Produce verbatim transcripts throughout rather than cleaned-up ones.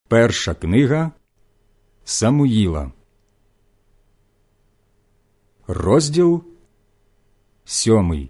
Перша книга Самуїла, розділ сьомий.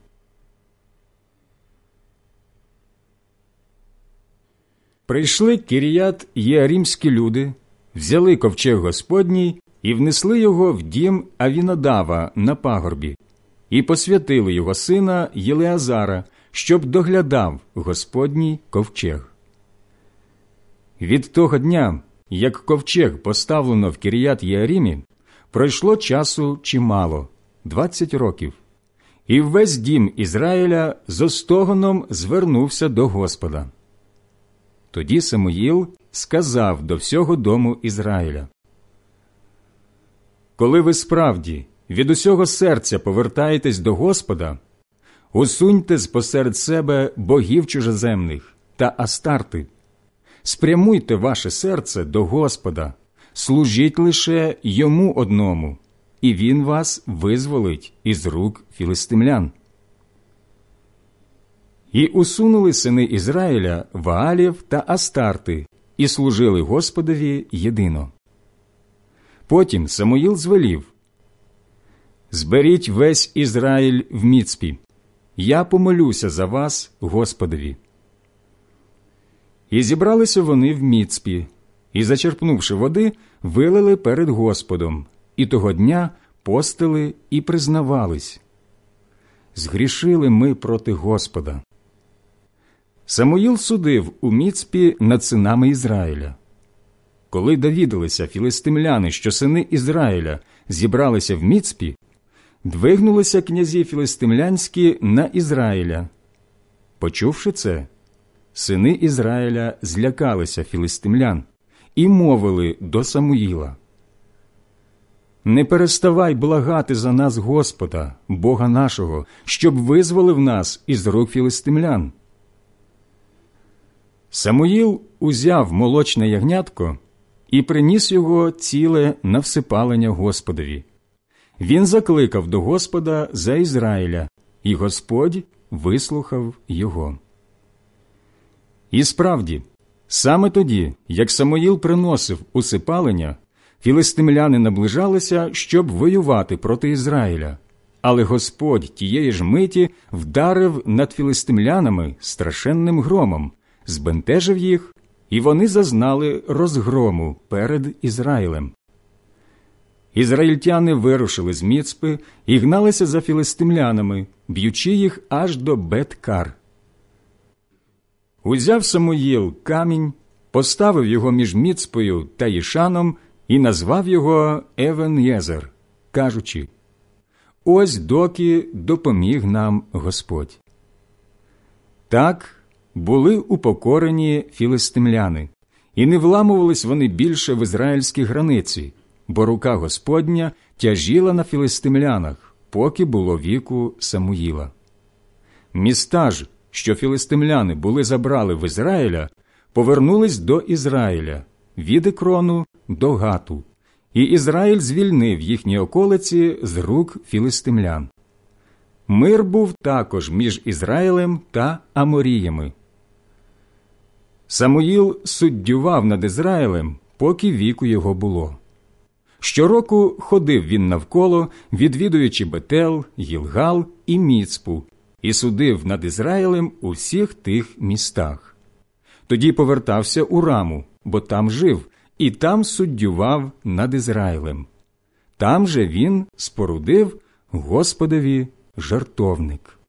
Прийшли Кіріят Єарімські люди, взяли ковчег Господній і внесли його в дім Авінадава на пагорбі, і посвятили його сина Єлеазара, щоб доглядав Господній ковчег. Від того дня, як ковчег поставлено в Кіріят Єарімі, пройшло часу чимало – двадцять років, і весь дім Ізраїля з остогоном звернувся до Господа. Тоді Самуїл сказав до всього дому Ізраїля: «Коли ви справді від усього серця повертаєтесь до Господа, усуньте спосеред себе богів чужоземних та Астарти, спрямуйте ваше серце до Господа, служіть лише Йому одному, і Він вас визволить із рук філистимлян». І усунули сини Ізраїля Ваалів та Астарти, і служили Господові єдино. Потім Самуїл звелів: «Зберіть весь Ізраїль в Міцпі, я помолюся за вас Господові». І зібралися вони в Міцпі, і, зачерпнувши води, вилили перед Господом, і того дня постили і признавались: «Згрішили ми проти Господа». Самуїл судив у Міцпі над синами Ізраїля. Коли довідалися філистимляни, що сини Ізраїля зібралися в Міцпі, двигнулися князі філистимлянські на Ізраїля. Почувши це, сини Ізраїля злякалися філистимлян і мовили до Самуїла: «Не переставай благати за нас Господа, Бога нашого, щоб визволив нас із рук філистимлян». Самуїл узяв молочне ягнятко і приніс його ціле на всипалення Господові. Він закликав до Господа за Ізраїля, і Господь вислухав його. І справді, саме тоді, як Самуїл приносив усипалення, філистимляни наближалися, щоб воювати проти Ізраїля. Але Господь тієї ж миті вдарив над філистимлянами страшенним громом, збентежив їх, і вони зазнали розгрому перед Ізраїлем. Ізраїльтяни вирушили з Міцпи і гналися за філистимлянами, б'ючи їх аж до Бет-Кар. Узяв Самуїл камінь, поставив його між Міцпою та Їшаном і назвав його Евен-Єзер, кажучи: «Ось доки допоміг нам Господь». Так були упокорені філистимляни, і не вламувались вони більше в ізраїльській границі, бо рука Господня тяжіла на філистимлянах, поки було віку Самуїла. Міста ж, що філистимляни були забрали в Ізраїля, повернулись до Ізраїля, від Екрону до Гату, і Ізраїль звільнив їхні околиці з рук філистимлян. Мир був також між Ізраїлем та Аморіями. Самуїл суддював над Ізраїлем, поки віку його було. Щороку ходив він навколо, відвідуючи Бетел, Гілгал і Міцпу, і судив над Ізраїлем у всіх тих містах. Тоді повертався у Раму, бо там жив, і там суддював над Ізраїлем. Там же він спорудив Господові жертовник.